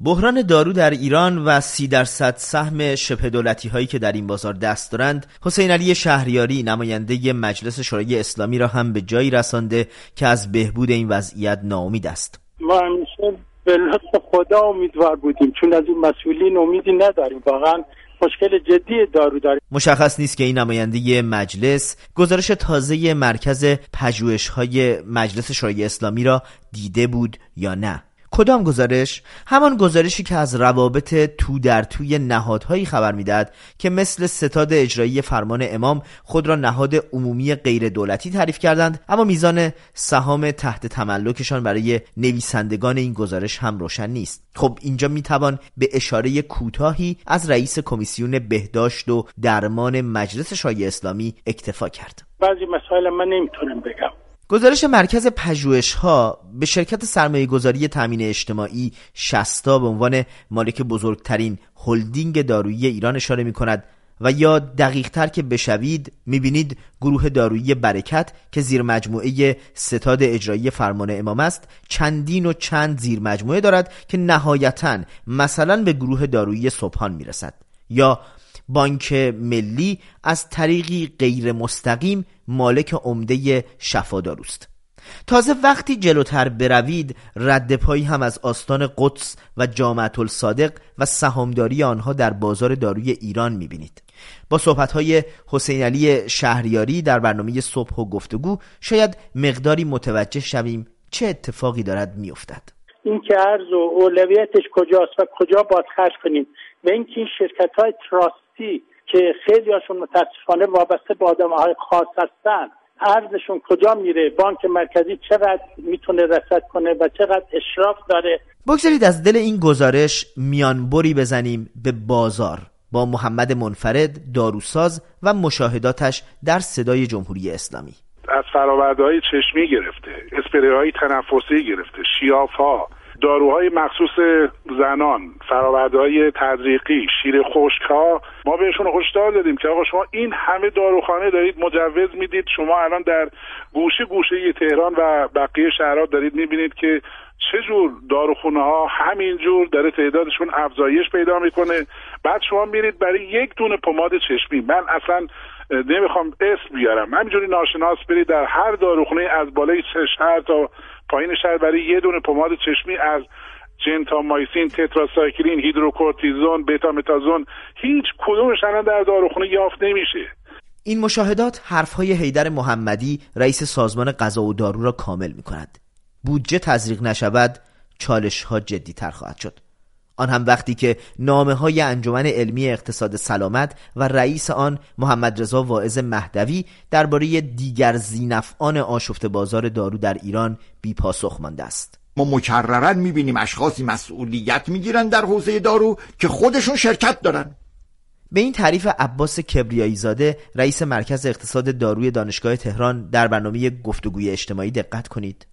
بحران دارو در ایران و 30% سهم شبه دولتی هایی که در این بازار دست دارند، حسین علی شهریاری نماینده مجلس شورای اسلامی را هم به جایی رسانده که از بهبود این وضعیت ناامید است. ما همیشه به لطف خدا امیدوار بودیم، چون از این مسئولین امیدی نداریم. واقعا مشکل جدی دارو داریم. مشخص نیست که این نماینده مجلس گزارش تازه مرکز پژوهش‌های مجلس شورای اسلامی را دیده بود یا نه. کدام گزارش؟ همان گزارشی که از روابط تو در توی نهادهایی خبر میدهد که مثل ستاد اجرایی فرمان امام خود را نهاد عمومی غیر دولتی تعریف کردند، اما میزان سهام تحت تملکشان برای نویسندگان این گزارش هم روشن نیست. خب اینجا میتوان به اشاره کوتاهی از رئیس کمیسیون بهداشت و درمان مجلس شورای اسلامی اکتفا کرد. بعضی مسائل من نمیتونم بگم. گزارش مرکز پژوهش‌ها به شرکت سرمایه‌گذاری تامین اجتماعی شستا به عنوان مالک بزرگترین هلدینگ دارویی ایران اشاره می‌کند و یا دقیق‌تر که بشوید می‌بینید گروه دارویی برکت که زیر مجموعه ستاد اجرایی فرمان امام است چندین و چند زیر مجموعه دارد که نهایتاً مثلا به گروه دارویی سبحان میرسد، یا بانک ملی از طریقی غیر مستقیم مالک عمده شفاداروست. تازه وقتی جلوتر بروید رد پایی هم از آستان قدس و جامعة الصادق و سهامداری آنها در بازار داروی ایران میبینید. با صحبت‌های حسین علی شهریاری در برنامه صبح و گفتگو شاید مقداری متوجه شویم چه اتفاقی دارد میافتد. این که ارز و اولویتش کجاست و کجا باید خرج کنیم، و اینکه این شرکت‌های تراستی که خیلی هاشون متاسفانه وابسته به آدم‌های خاص هستن، ارزشون کجا میره، بانک مرکزی چقدر میتونه رصد کنه و چقدر اشراف داره. بگذارید از دل این گزارش میانبری بزنیم به بازار با محمد منفرد، داروساز و مشاهداتش در صدای جمهوری اسلامی. از فرآورده‌های چشمی گرفته، اسپری‌های تنفسی گرفته، شیاف‌ها، داروهای مخصوص زنان، فرآورده‌های تزریقی، شیر خشک‌ها، ما بهشون هشدار دادیم که آقا شما این همه داروخانه دارید مجوز میدید، شما الان در گوشه گوشه تهران و بقیه شهرها دارید میبینید که چجور داروخانه‌ها همینجور داره تعدادشون افزایش پیدا میکنه. بعد شما میرید برای یک دونه پماد چشمی، من اصلا نمیخوام اسم بیارم، همینجوری ناشناس برید در هر داروخانه از بالای شهر تا پایین شهر برای یه دونه پماد چشمی از جنتامایسین، تتراسایکلین، هیدروکورتیزون، بتامتازون، هیچ کدومش الان در داروخانه یافت نمیشه. این مشاهدات حرفهای حیدر محمدی رئیس سازمان غذا و دارو را کامل می‌کند. بودجه تزریق نشود چالش‌ها جدی‌تر خواهد شد. آن هم وقتی که نامه‌های انجمن علمی اقتصاد سلامت و رئیس آن محمد رضا واعظ مهدوی درباره دیگر ذی‌نفعان آشفته بازار دارو در ایران بی پاسخ مانده است. ما مکرراً می‌بینیم اشخاصی مسئولیت می‌گیرن در حوزه دارو که خودشون شرکت دارن. به این تعریف عباس کبریایی زاده رئیس مرکز اقتصاد داروی دانشگاه تهران در برنامه گفتگوی اجتماعی دقت کنید.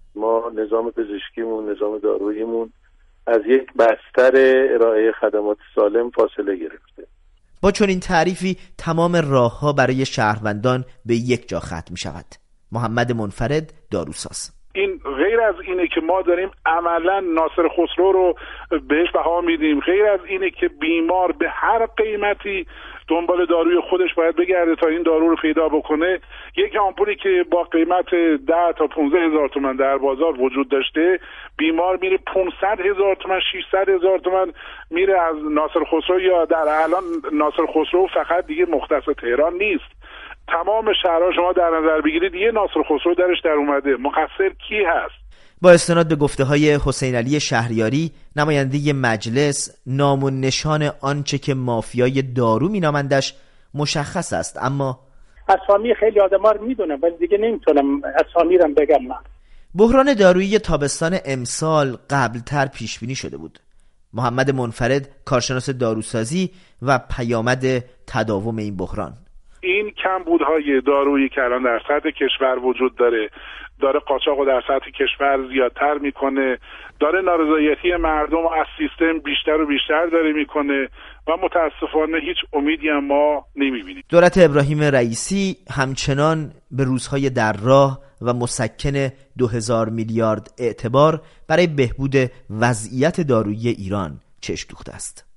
ما نظام پزشکیمون، نظام داروییمون از یک بستر ارائه خدمات سالم فاصله گرفته. با چنین تعریفی تمام راه‌ها برای شهروندان به یک جا ختم می‌شود. محمد منفرد، داروساز. این غیر از اینه که ما داریم عملا ناصر خسرو رو بهش بها میدیم، غیر از اینه که بیمار به هر قیمتی دنبال داروی خودش باید بگرده تا این دارو رو پیدا بکنه. یک آمپولی که با قیمت 10 تا 15 هزار تومان در بازار وجود داشته، بیمار میره 500 هزار تومان، 600 هزار تومان میره از ناصر خسرو، یا در الان ناصر خسرو فقط دیگه مختص تهران نیست، تمام شهرها شما در نظر بگیرید یه ناصر خسرو درش در اومده. مقصر کی هست؟ با استناد به گفته‌های حسین علی شهریاری نماینده مجلس، نام و نشان آنچه که مافیای دارو مینامندش مشخص است، اما اسامی خیلی آدم‌ها رو میدونم ولی دیگه نمیتونم اسامی رو بگم. من بحران دارویی تابستان امسال قبلتر پیش بینی شده بود. محمد منفرد، کارشناس داروسازی و پیامد تداوم این بحران. این کمبودهای دارویی که الان در سطح کشور وجود داره قاچاق رو در سطح کشور زیادتر میکنه، داره نارضایتی مردم از سیستم بیشتر و بیشتر داره میکنه و متاسفانه هیچ امیدی هم ما نمیبینیم. دولت ابراهیم رئیسی همچنان به روزهای در راه و مسکن 2000 میلیارد اعتبار برای بهبود وضعیت دارویی ایران چشم دوخته است.